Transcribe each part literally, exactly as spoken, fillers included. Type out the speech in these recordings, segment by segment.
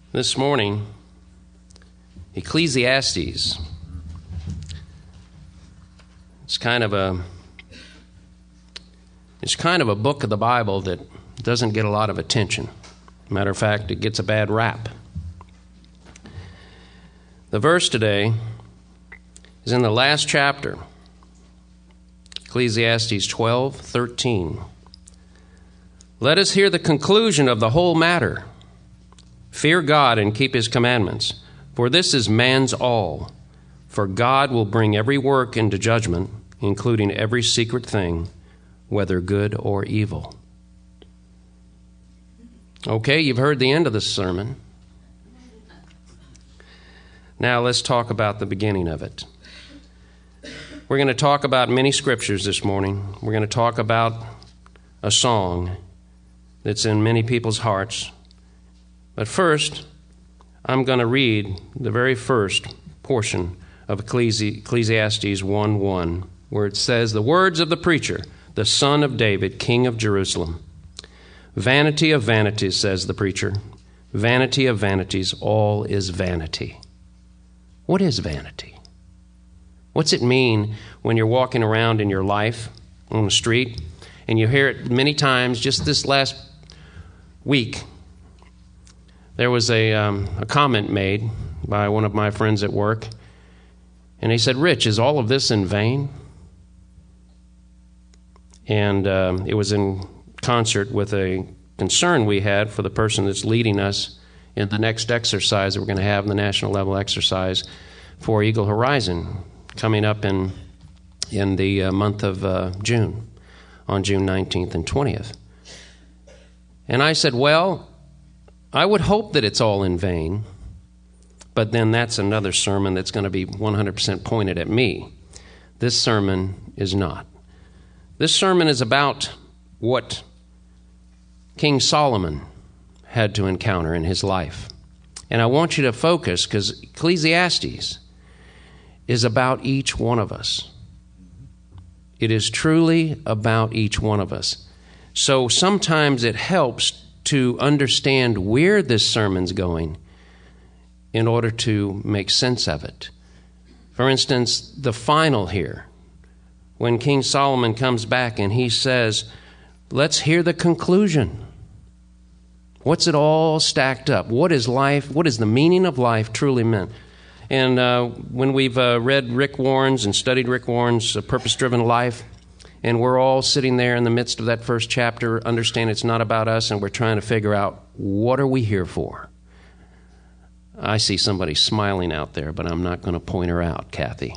This morning, Ecclesiastes. It's kind of a it's kind of a book of the Bible that doesn't get a lot of attention. Matter of fact, it gets a bad rap. The verse today is in the last chapter, Ecclesiastes twelve thirteen. Let us hear the conclusion of the whole matter. Fear God and keep his commandments, for this is man's all. For God will bring every work into judgment, including every secret thing, whether good or evil. Okay, you've heard the end of this sermon. Now let's talk about the beginning of it. We're going to talk about many scriptures this morning. We're going to talk about a song that's in many people's hearts. But first, I'm going to read the very first portion of Ecclesiastes one one, where it says, "The words of the preacher, the son of David, king of Jerusalem. Vanity of vanities, says the preacher. Vanity of vanities, all is vanity." What is vanity? What's it mean when you're walking around in your life on the street and you hear it many times? Just this last week, there was a, um, a comment made by one of my friends at work, and he said, "Rich, is all of this in vain?" And um, it was in concert with a concern we had for the person that's leading us in the next exercise that we're going to have in the national level exercise for Eagle Horizon coming up in, in the uh, month of uh, June, on June nineteenth and twentieth. And I said, well, I would hope that it's all in vain, but then that's another sermon that's going to be one hundred percent pointed at me. This sermon is not. This sermon is about what King Solomon had to encounter in his life. And I want you to focus, because Ecclesiastes is about each one of us. It is truly about each one of us. So sometimes it helps to understand where this sermon's going in order to make sense of it. For instance, the final here, when King Solomon comes back and he says, let's hear the conclusion. What's it all stacked up? What is life? What is the meaning of life truly meant? And uh, when we've uh, read Rick Warren's and studied Rick Warren's uh, Purpose-Driven Life, and we're all sitting there in the midst of that first chapter, understand it's not about us, and we're trying to figure out, what are we here for? I see somebody smiling out there, but I'm not going to point her out, Kathy.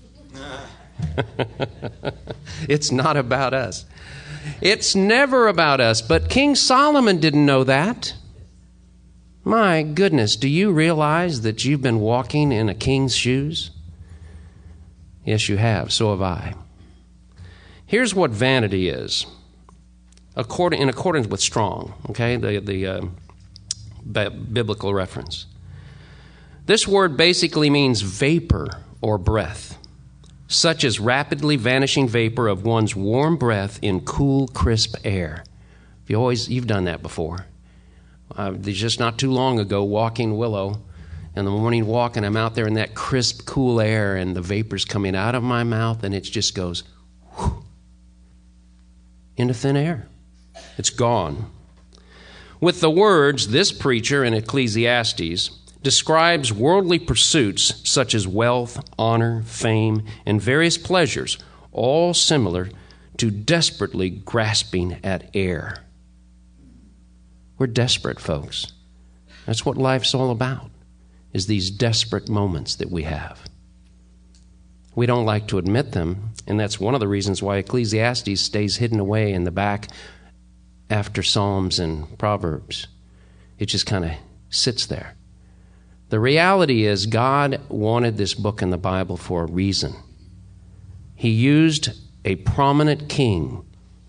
It's not about us. It's never about us, but King Solomon didn't know that. My goodness, do you realize that you've been walking in a king's shoes? Yes, you have. So have I. Here's what vanity is, according, in accordance with Strong, okay, the, the uh, b- biblical reference. This word basically means vapor or breath, such as rapidly vanishing vapor of one's warm breath in cool, crisp air. You always, you've done that before. Uh, just not too long ago, walking Willow, in the morning walk, and I'm out there in that crisp, cool air, and the vapor's coming out of my mouth, and it just goes whew, into thin air. It's gone. With the words, this preacher in Ecclesiastes describes worldly pursuits such as wealth, honor, fame, and various pleasures, all similar to desperately grasping at air. We're desperate, folks. That's what life's all about, is these desperate moments that we have. We don't like to admit them, and that's one of the reasons why Ecclesiastes stays hidden away in the back after Psalms and Proverbs. It just kind of sits there. The reality is God wanted this book in the Bible for a reason. He used a prominent king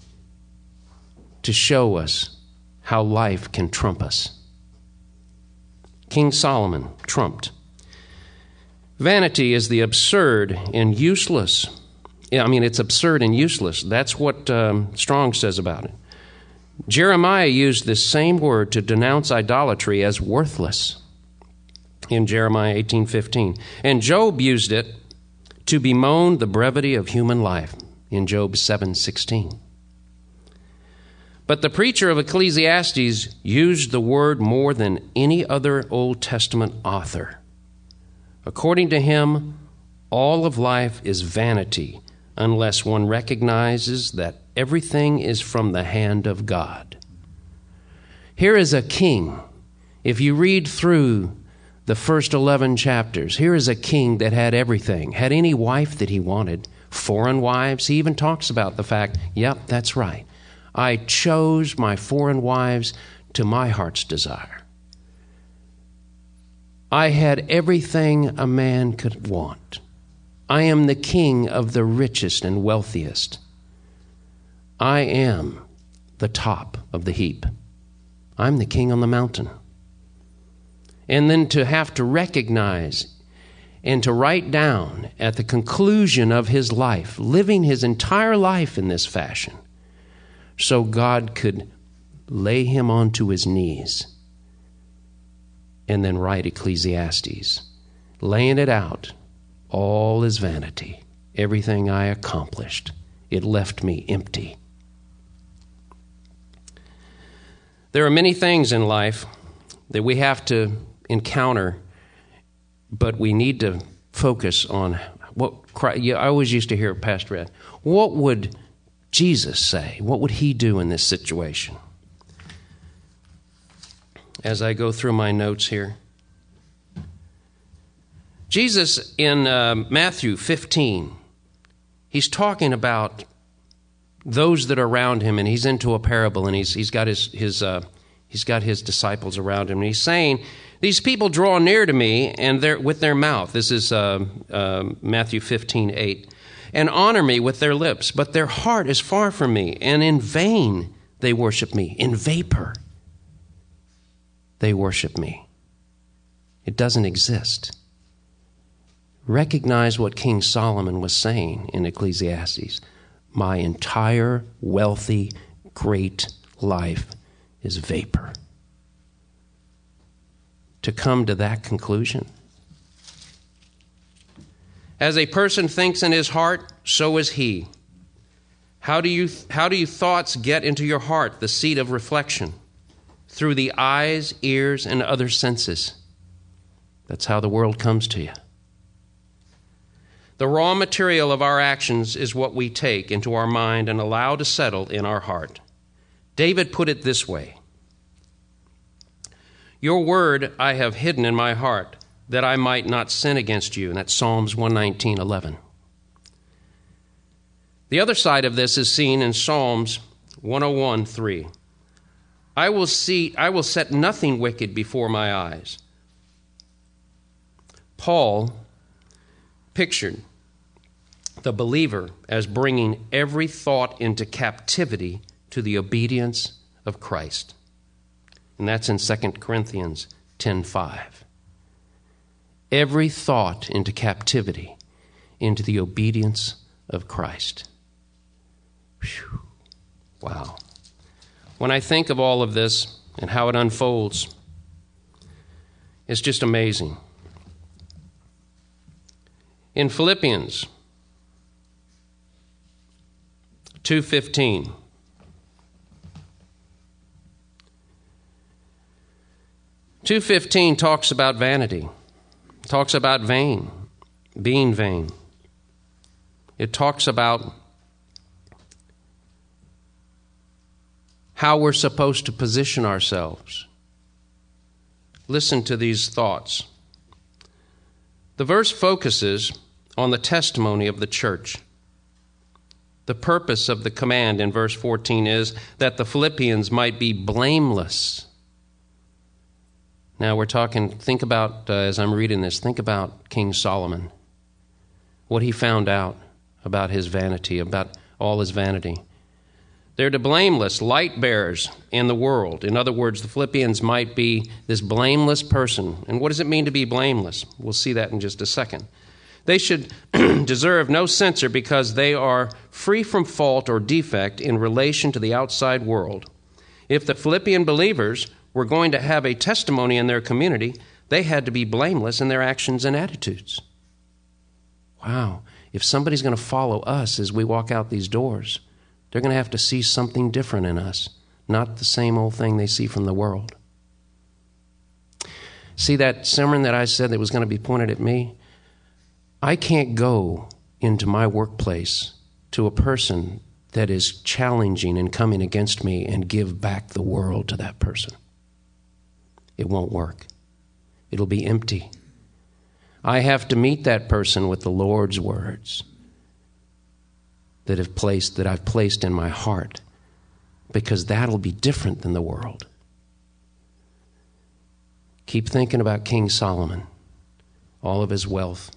to show us how life can trump us. King Solomon trumped. Vanity is the absurd and useless. I mean, it's absurd and useless. That's what um, Strong says about it. Jeremiah used this same word to denounce idolatry as worthless. in Jeremiah eighteen fifteen. And Job used it to bemoan the brevity of human life in Job seven sixteen. But the preacher of Ecclesiastes used the word more than any other Old Testament author. According to him, all of life is vanity unless one recognizes that everything is from the hand of God. Here is a king. If you read through the first eleven chapters, here is a king that had everything, had any wife that he wanted, foreign wives. He even talks about the fact, yep, that's right. I chose my foreign wives to my heart's desire. I had everything a man could want. I am the king of the richest and wealthiest. I am the top of the heap. I'm the king on the mountain. And then to have to recognize and to write down at the conclusion of his life, living his entire life in this fashion, so God could lay him onto his knees and then write Ecclesiastes, laying it out. All is vanity. Everything I accomplished, it left me empty. There are many things in life that we have to encounter, but we need to focus on what Christ, yeah, I always used to hear Pastor Ed, what would Jesus say? What would he do in this situation? As I go through my notes here, Jesus in uh, Matthew fifteen, he's talking about those that are around him, and he's into a parable, and he's he's got his his uh, he's got his disciples around him, and he's saying, "These people draw near to me, and they're with their mouth." This is uh, uh, Matthew fifteen eight, "and honor me with their lips, but their heart is far from me, and in vain they worship me. In vapor they worship me." It doesn't exist. Recognize what King Solomon was saying in Ecclesiastes. My entire wealthy, great life is vapor. To come to that conclusion. As a person thinks in his heart, so is he. How do you, how do you thoughts get into your heart, the seat of reflection? Through the eyes, ears, and other senses. That's how the world comes to you. The raw material of our actions is what we take into our mind and allow to settle in our heart. David put it this way: "Your word I have hidden in my heart, that I might not sin against you." And that's Psalms one nineteen eleven. The other side of this is seen in Psalms one oh one three. I will see, I will set nothing wicked before my eyes. Paul pictured the believer as bringing every thought into captivity to the obedience of Christ. And that's in Second Corinthians ten five. Every thought into captivity, into the obedience of Christ. Whew. Wow. When I think of all of this and how it unfolds, it's just amazing. In Philippians two fifteen, two fifteen talks about vanity, talks about vain, being vain. It talks about how we're supposed to position ourselves. Listen to these thoughts. The verse focuses on the testimony of the church. The purpose of the command in verse fourteen is that the Philippians might be blameless. Now we're talking, think about, uh, as I'm reading this, think about King Solomon. What he found out about his vanity, about all his vanity. They're the blameless light bearers in the world. In other words, the Philippians might be this blameless person. And what does it mean to be blameless? We'll see that in just a second. They should deserve no censure because they are free from fault or defect in relation to the outside world. If the Philippian believers were going to have a testimony in their community, They had to be blameless in their actions and attitudes. Wow. If somebody's going to follow us as we walk out these doors, they're going to have to see something different in us, not the same old thing they see from the world. See that sermon that I said that was going to be pointed at me? I can't go into my workplace to a person that is challenging and coming against me and give back the world to that person. It won't work. It'll be empty. I have to meet that person with the Lord's words that have placed that I've placed in my heart, because that'll be different than the world. Keep thinking about King Solomon, all of his wealth.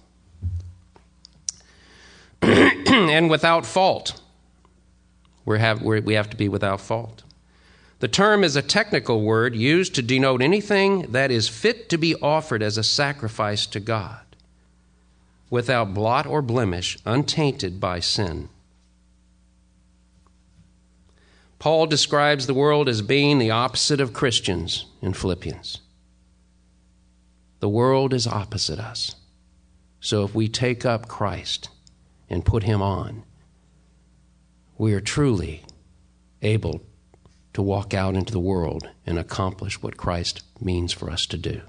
And without fault. We have, we're, we have to be without fault. The term is a technical word used to denote anything that is fit to be offered as a sacrifice to God, without blot or blemish, untainted by sin. Paul describes the world as being the opposite of Christians in Philippians. The world is opposite us. So if we take up Christ and put him on, we are truly able to walk out into the world and accomplish what Christ means for us to do.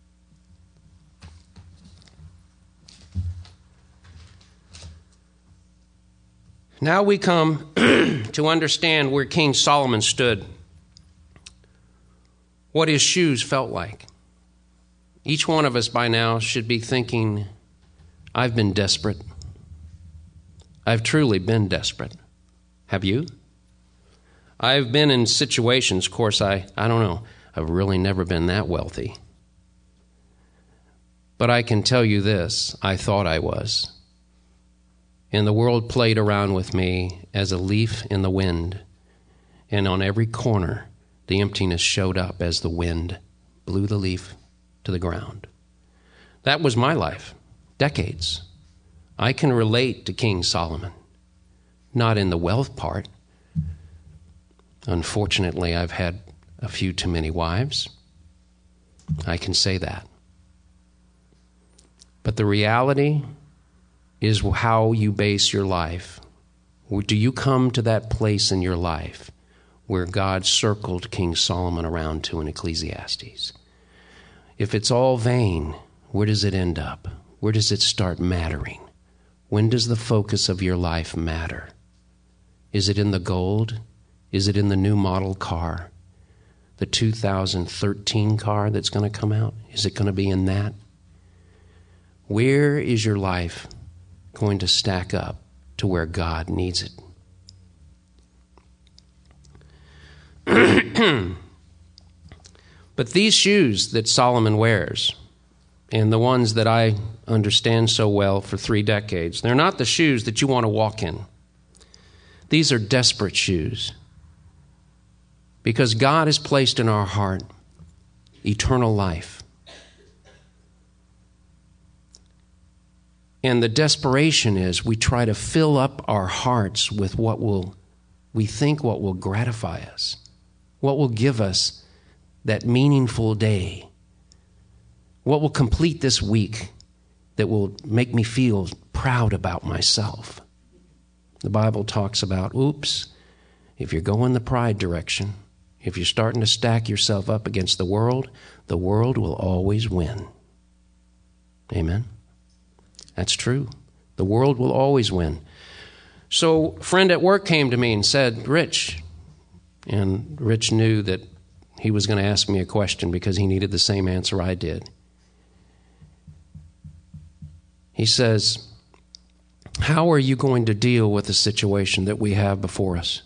Now we come to understand where King Solomon stood, what his shoes felt like. Each one of us by now should be thinking, I've been desperate. I've truly been desperate. Have you? I've been in situations, of course, I, I don't know, I've really never been that wealthy. But I can tell you this, I thought I was. And the world played around with me as a leaf in the wind. And on every corner, the emptiness showed up as the wind blew the leaf to the ground. That was my life, decades. I can relate to King Solomon, not in the wealth part. Unfortunately, I've had a few too many wives. I can say that. But the reality is how you base your life. Do you come to that place in your life where God circled King Solomon around to in Ecclesiastes? If it's all vain, where does it end up? Where does it start mattering? When does the focus of your life matter? Is it in the gold? Is it in the new model car? The two thousand thirteen car that's going to come out? Is it going to be in that? Where is your life going to stack up to where God needs it? But these shoes that Solomon wears, and the ones that I understand so well for three decades, they're not the shoes that you want to walk in. These are desperate shoes. Because God has placed in our heart eternal life. And the desperation is we try to fill up our hearts with what will, we think what will gratify us, what will give us that meaningful day, what will complete this week that will make me feel proud about myself. The Bible talks about, oops, if you're going the pride direction, if you're starting to stack yourself up against the world, the world will always win. Amen? That's true. The world will always win. So a friend at work came to me and said, Rich, and Rich knew that he was going to ask me a question because he needed the same answer I did. He says, how are you going to deal with the situation that we have before us?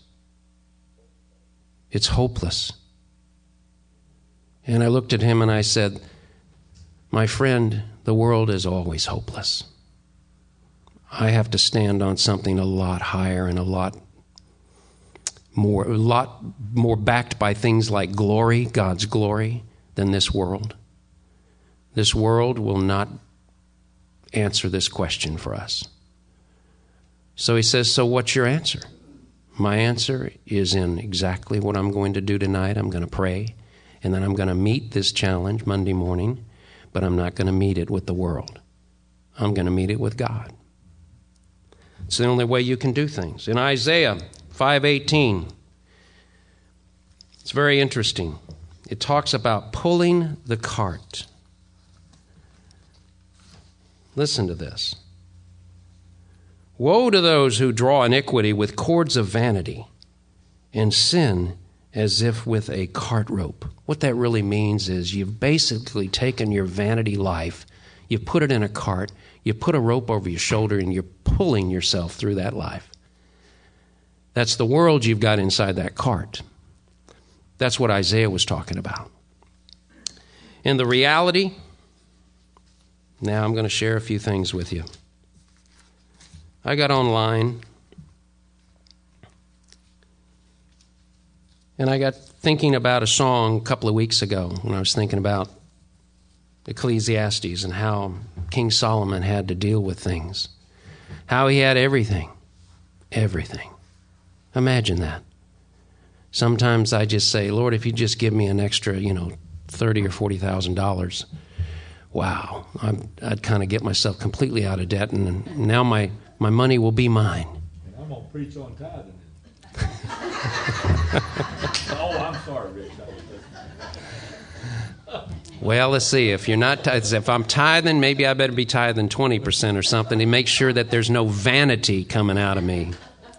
It's hopeless. And I looked at him and I said, my friend, the world is always hopeless. I have to stand on something a lot higher and a lot more, a lot more backed by things like glory, God's glory, than this world. This world will not answer this question for us. So he says, so what's your answer? My answer is in exactly what I'm going to do tonight. I'm going to pray, and then I'm going to meet this challenge Monday morning but I'm not going to meet it with the world. I'm going to meet it with God. It's the only way you can do things. In Isaiah five eighteen, it's very interesting. It talks about pulling the cart. Listen to this. Woe to those who draw iniquity with cords of vanity and sin as if with a cart rope. What that really means is you've basically taken your vanity life, you put it in a cart, you put a rope over your shoulder, and you're pulling yourself through that life. That's the world you've got inside that cart. That's what Isaiah was talking about. And the reality, now I'm going to share a few things with you. I got online and I got thinking about a song a couple of weeks ago when I was thinking about Ecclesiastes and how King Solomon had to deal with things. How he had everything. Everything. Imagine that. Sometimes I just say, Lord, if you just give me an extra, you know, thirty or forty thousand dollars, wow, I'm, I'd kind of get myself completely out of debt, and now my, my money will be mine. And I'm gonna preach on tithing. Oh, I'm sorry, Rich. Well, let's see. If you're not, if I'm tithing, maybe I better be tithing twenty percent or something to make sure that there's no vanity coming out of me.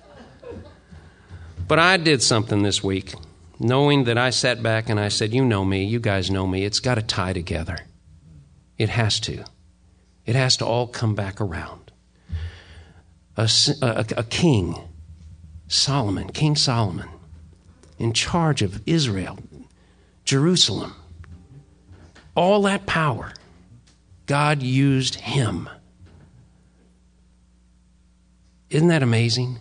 But I did something this week, knowing that I sat back and I said, you know me, you guys know me, it's got to tie together. It has to. It has to all come back around. A, a, a king, Solomon, King Solomon, in charge of Israel, Jerusalem, all that power, God used him. Isn't that amazing?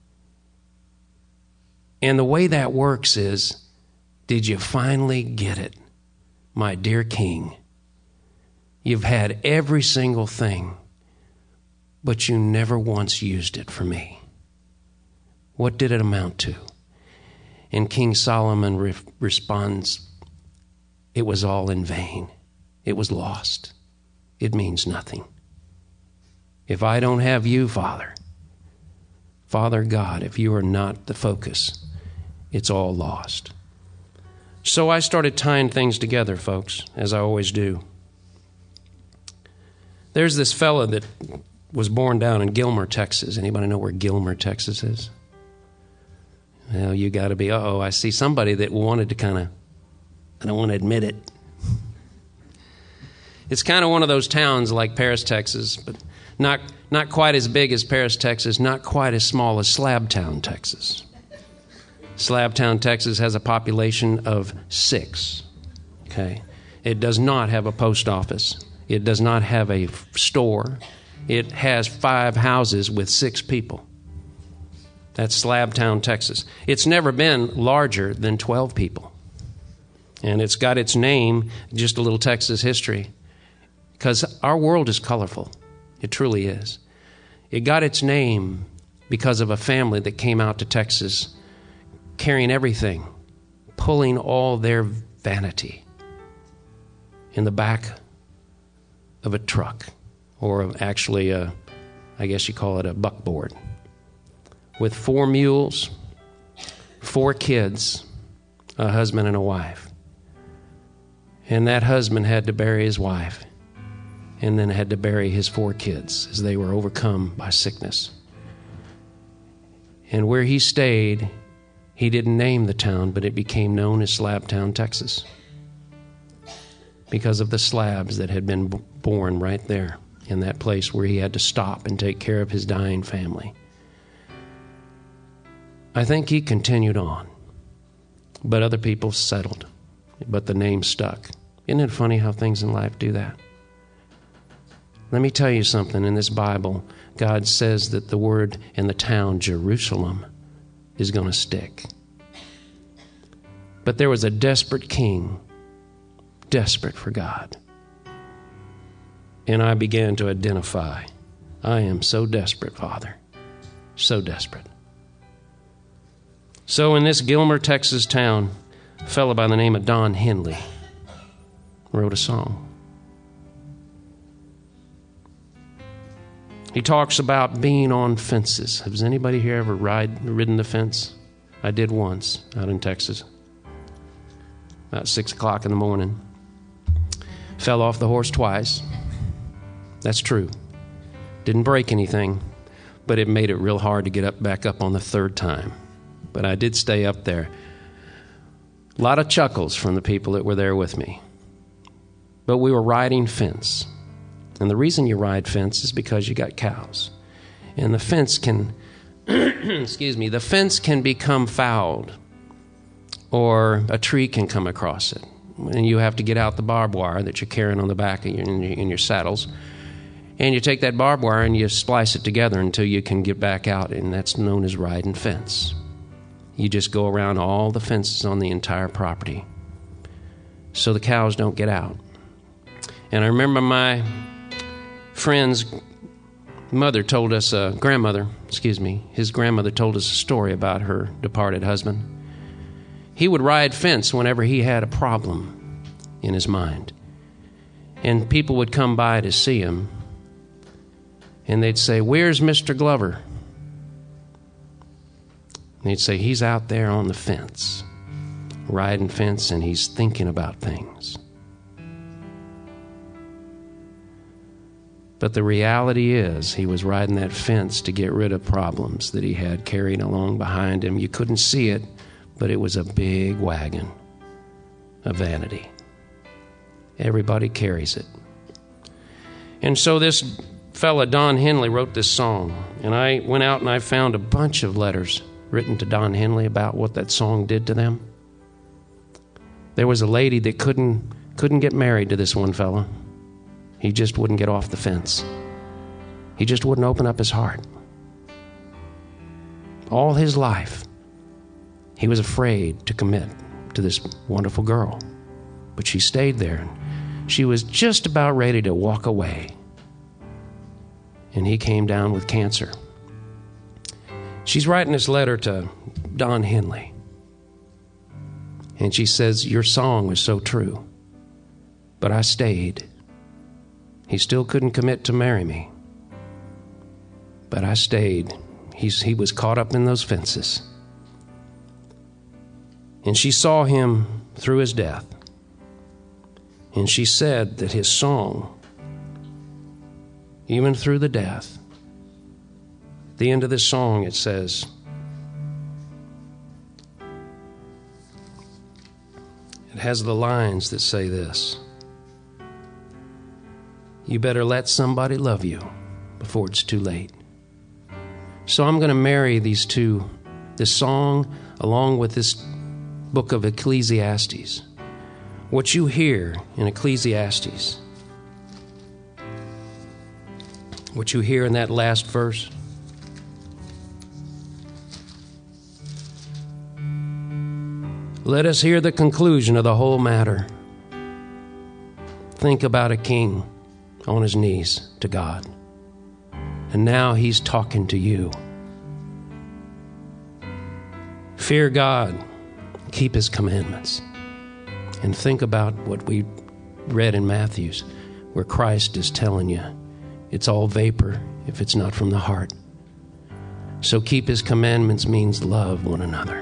And the way that works is, did you finally get it, my dear king? You've had every single thing, but you never once used it for me. What did it amount to? And King Solomon re- responds, it was all in vain. It was lost. It means nothing. If I don't have you, Father, Father God, if you are not the focus, it's all lost. So I started tying things together, folks, as I always do. There's this fella that was born down in Gilmer, Texas. Anybody know where Gilmer, Texas is? Well, you got to be, uh-oh, I see somebody that wanted to kind of, I don't want to admit it. It's kind of one of those towns like Paris, Texas, but not not quite as big as Paris, Texas, not quite as small as Slabtown, Texas. Slabtown, Texas has a population of six. Okay, it does not have a post office. It does not have a store. It has five houses with six people. That's Slabtown, Texas. It's never been larger than twelve people. And it's got its name, just a little Texas history, because our world is colorful. It truly is. It got its name because of a family that came out to Texas carrying everything, pulling all their vanity in the back of a truck, or actually, a, I guess you call it a buckboard, with four mules, four kids, a husband and a wife. And that husband had to bury his wife and then had to bury his four kids as they were overcome by sickness. And where he stayed, he didn't name the town, but it became known as Slabtown, Texas, because of the slabs that had been born right there in that place where he had to stop and take care of his dying family. I think he continued on, but other people settled, but the name stuck. Isn't it funny how things in life do that? Let me tell you something. In this Bible, God says that the word in the town Jerusalem is going to stick. But there was a desperate king, desperate for God. And I began to identify, I am so desperate, Father, so desperate. So in this Gilmer, Texas town, a fellow by the name of Don Henley wrote a song. He talks about being on fences. Has anybody here ever ride, ridden the fence? I did once out in Texas. About six o'clock in the morning. Fell off the horse twice. That's true. Didn't break anything, but it made it real hard to get up back up on the third time. But I did stay up there. A lot of chuckles from the people that were there with me. But we were riding fence. And the reason you ride fence is because you got cows. And the fence can, excuse me, the fence can become fouled. Or a tree can come across it. And you have to get out the barbed wire that you're carrying on the back of your, in, your, in your saddles. And you take that barbed wire and you splice it together until you can get back out. And that's known as riding fence. You just go around all the fences on the entire property so the cows don't get out. And I remember my friend's mother told us, uh, grandmother, excuse me, his grandmother told us a story about her departed husband. He would ride fence whenever he had a problem in his mind. And people would come by to see him, and they'd say, "Where's Mister Glover?" And he'd say, "He's out there on the fence, riding fence, and he's thinking about things." But the reality is he was riding that fence to get rid of problems that he had carried along behind him. You couldn't see it, but it was a big wagon of vanity. Everybody carries it. And so this fella, Don Henley, wrote this song. And I went out and I found a bunch of letters written to Don Henley about what that song did to them. There was a lady that couldn't couldn't get married to this one fella. He just wouldn't get off the fence. He just wouldn't open up his heart. All his life, he was afraid to commit to this wonderful girl. But she stayed there. She was just about ready to walk away. And he came down with cancer. She's writing this letter to Don Henley. And she says, "Your song was so true, but I stayed. He still couldn't commit to marry me, but I stayed. He's, he was caught up in those fences." And she saw him through his death. And she said that his song, even through the death, at the end of this song it says, it has the lines that say this: "You better let somebody love you before it's too late." So I'm going to marry these two, this song along with this book of Ecclesiastes. What you hear in Ecclesiastes, what you hear in that last verse, let us hear the conclusion of the whole matter. Think about a king on his knees to God. And now he's talking to you. Fear God, keep his commandments. And think about what we read in Matthew's, where Christ is telling you it's all vapor if it's not from the heart. So keep his commandments means love one another.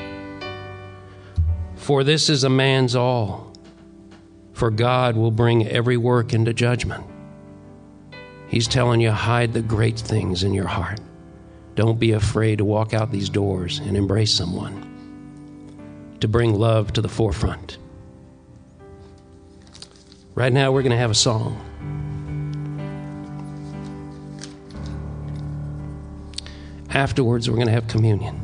For this is a man's all, for God will bring every work into judgment. He's telling you, hide the great things in your heart. Don't be afraid to walk out these doors and embrace someone, to bring love to the forefront. Right now, we're going to have a song. Afterwards, we're going to have communion.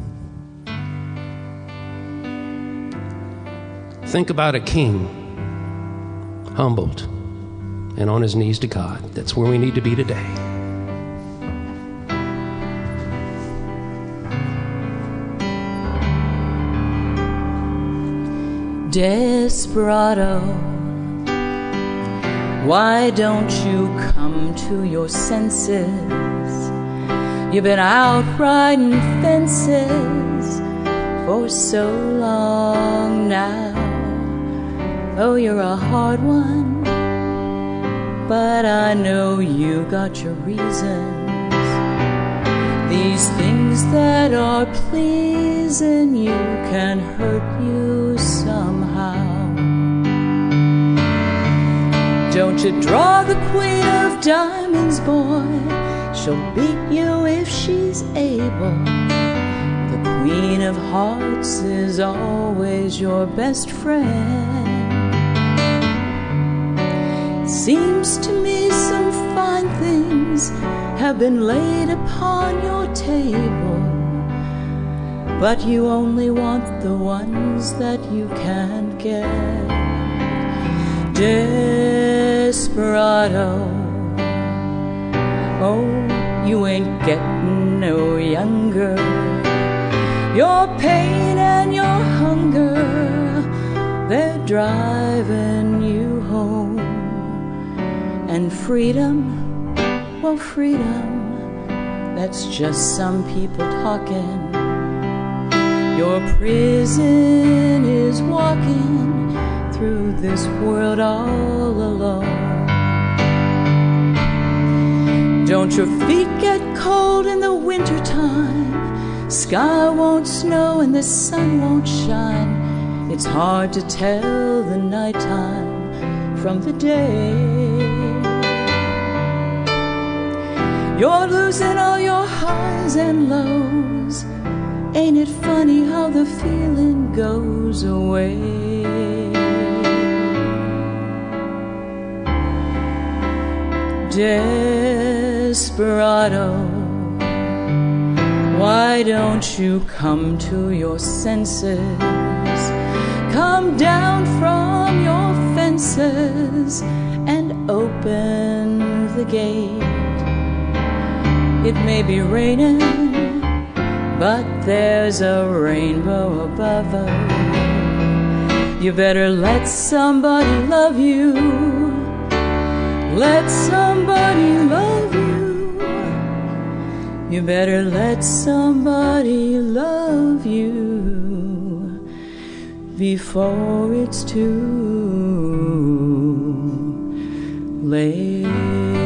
Think about a king, humbled and on his knees to God. That's where we need to be today. Desperado, why don't you come to your senses? You've been out riding fences for so long now. Oh, you're a hard one, but I know you got your reasons. These things that are pleasing you can hurt you somehow. Don't you draw the queen of diamonds, boy. She'll beat you if she's able. The queen of hearts is always your best friend. Seems to me some fine things have been laid upon your table, but you only want the ones that you can't get. Desperado, oh, you ain't getting no younger. Your pain and your hunger, they're driving you home. And freedom, well, freedom, that's just some people talking. Your prison is walking through this world all alone. Don't your feet get cold in the wintertime? Sky won't snow and the sun won't shine. It's hard to tell the nighttime from the day. You're losing all your highs and lows. Ain't it funny how the feeling goes away? Desperado, why don't you come to your senses? Come down from your fences and open the gate. It may be raining, but there's a rainbow above us. You better let somebody love you. Let somebody love you. You better let somebody love you before it's too late.